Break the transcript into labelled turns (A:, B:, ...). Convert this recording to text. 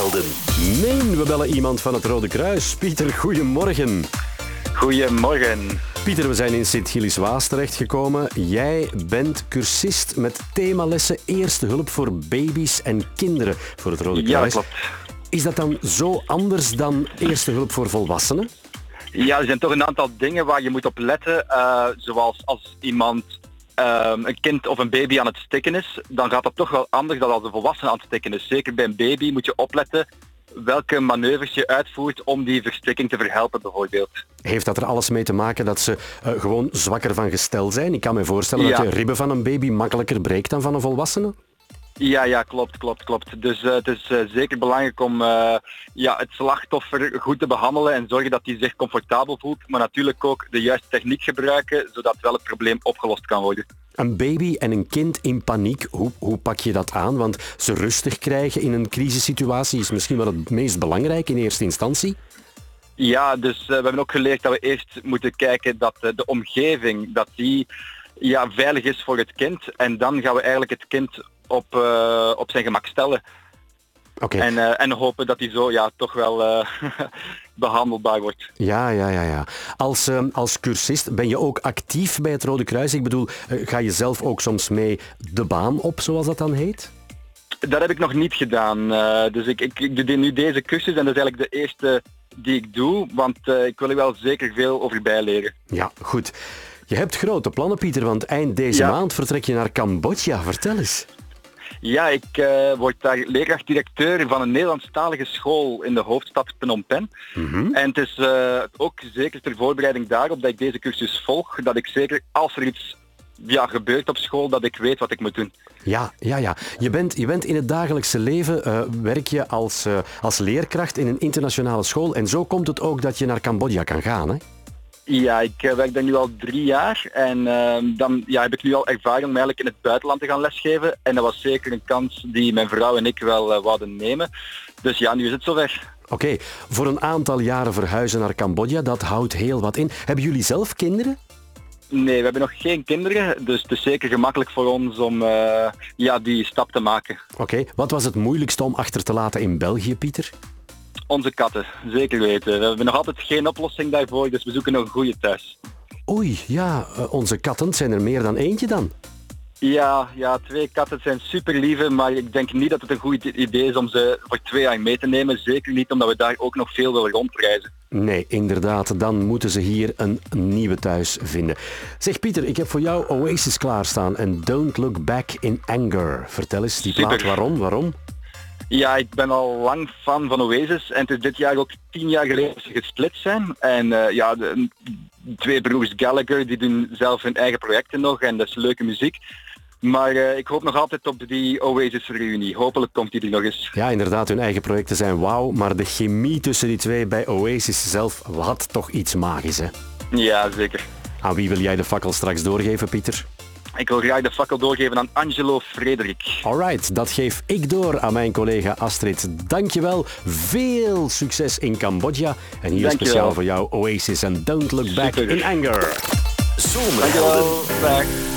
A: Zomerhelden.
B: Nee, we bellen iemand van het Rode Kruis. Pieter, goedemorgen.
C: Goedemorgen.
B: Pieter, we zijn in Sint-Gilles-Waas terechtgekomen. Jij bent cursist met themalessen Eerste Hulp voor baby's en kinderen voor het Rode Kruis.
C: Ja, klopt.
B: Is dat dan zo anders dan Eerste Hulp voor volwassenen?
C: Ja, er zijn toch een aantal dingen waar je moet op letten. Zoals als iemand een kind of een baby aan het stikken is, dan gaat dat toch wel anders dan als een volwassene aan het stikken is. Zeker bij een baby moet je opletten welke manoeuvres je uitvoert om die verstikking te verhelpen bijvoorbeeld.
B: Heeft dat er alles mee te maken dat ze gewoon zwakker van gestel zijn? Ik kan me voorstellen dat de ribben van een baby makkelijker breekt dan van een volwassene.
C: Ja, klopt. Dus het is zeker belangrijk om het slachtoffer goed te behandelen en zorgen dat hij zich comfortabel voelt, maar natuurlijk ook de juiste techniek gebruiken, zodat wel het probleem opgelost kan worden.
B: Een baby en een kind in paniek, hoe pak je dat aan? Want ze rustig krijgen in een crisissituatie is misschien wel het meest belangrijk in eerste instantie.
C: Ja, dus we hebben ook geleerd dat we eerst moeten kijken dat de omgeving dat die veilig is voor het kind. En dan gaan we eigenlijk het kind op zijn gemak stellen.
B: Okay.
C: En hopen dat hij zo toch wel behandelbaar wordt.
B: Ja. Als cursist ben je ook actief bij het Rode Kruis? Ik bedoel, ga je zelf ook soms mee de baan op, zoals dat dan heet?
C: Dat heb ik nog niet gedaan. Dus ik doe nu deze cursus en dat is eigenlijk de eerste die ik doe, want ik wil er wel zeker veel over bijleren.
B: Ja, goed. Je hebt grote plannen, Pieter, want eind deze maand vertrek je naar Cambodja. Vertel eens.
C: Ja, ik word daar leerkracht-directeur van een Nederlandstalige school in de hoofdstad Phnom Penh.
B: Mm-hmm. En
C: het is ook zeker ter voorbereiding daarop dat ik deze cursus volg, dat ik zeker als er iets gebeurt op school, dat ik weet wat ik moet doen.
B: Ja. Je bent in het dagelijkse leven, werk je als leerkracht in een internationale school en zo komt het ook dat je naar Cambodja kan gaan, hè?
C: Ja, ik werk daar nu al 3 jaar en dan heb ik nu al ervaring om eigenlijk in het buitenland te gaan lesgeven. En dat was zeker een kans die mijn vrouw en ik wel wouden nemen. Dus ja, nu is het zover.
B: Oké, voor een aantal jaren verhuizen naar Cambodja, dat houdt heel wat in. Hebben jullie zelf kinderen?
C: Nee, we hebben nog geen kinderen, dus het is zeker gemakkelijk voor ons om die stap te maken.
B: Oké, wat was het moeilijkste om achter te laten in België, Pieter?
C: Onze katten, zeker weten. We hebben nog altijd geen oplossing daarvoor, dus we zoeken nog een goede thuis.
B: Oei, onze katten, zijn er meer dan eentje dan?
C: Ja, 2 katten zijn super lieve, maar ik denk niet dat het een goed idee is om ze voor 2 jaar mee te nemen. Zeker niet omdat we daar ook nog veel willen rondreizen.
B: Nee, inderdaad, dan moeten ze hier een nieuwe thuis vinden. Zeg Pieter, ik heb voor jou Oasis klaarstaan en Don't Look Back in Anger. Vertel eens, die plaat, waarom?
C: Ja, ik ben al lang fan van Oasis en het is dit jaar ook 10 jaar geleden dat ze gesplit zijn. En de 2 broers Gallagher die doen zelf hun eigen projecten nog en dat is leuke muziek. Maar ik hoop nog altijd op die Oasis-reunie. Hopelijk komt die er nog eens.
B: Ja, inderdaad, hun eigen projecten zijn wauw, maar de chemie tussen die 2 bij Oasis zelf had toch iets magisch, hè?
C: Ja, zeker.
B: Aan wie wil jij de fakkel straks doorgeven, Pieter?
C: Ik wil graag de fakkel doorgeven aan Angelo Frederik.
B: Alright, dat geef ik door aan mijn collega Astrid. Dankjewel, veel succes in Cambodja. En hier speciaal voor jou Oasis en Don't Look Back in Anger.
A: Zomerhelden.
C: Dankjewel.